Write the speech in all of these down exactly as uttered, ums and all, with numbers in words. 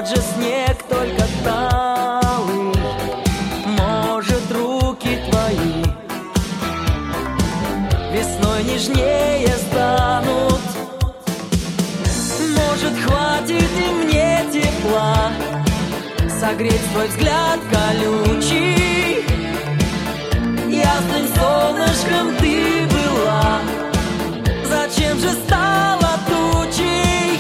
тот же снег, только талый. Может, руки твои весной нежнее станут. Может, хватит и мне тепла согреть твой взгляд колючий. Ясным солнышком ты была, зачем же стала тучей?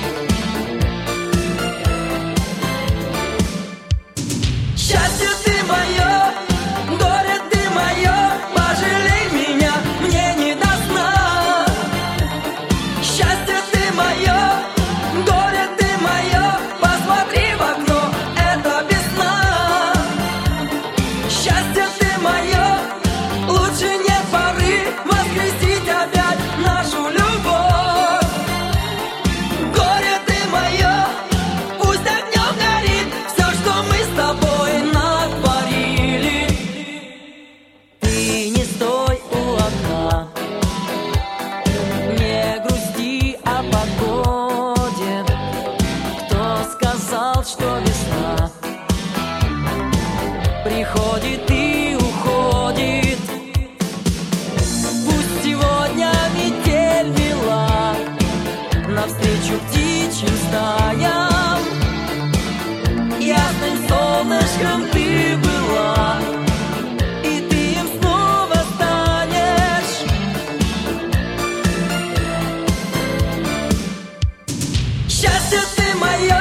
Счастье ты мое, горе ты мое, пожалей меня, мне не до сна. Счастье ты мое, горе ты мое, посмотри в окно, это весна. Счастье ты мое, лучше нет поры воскресить опять нашу любовь. Горе ты мое, пусть огнем горит все, что мы с тобой натворили. Ты не стой у окна, не грусти о погоде. Кто сказал, что весна приходит и уходит? Пусть сегодня метель вела навстречу птичьим стаям. Ясным солнышком ты была, и ты им снова станешь. Счастье ты мое,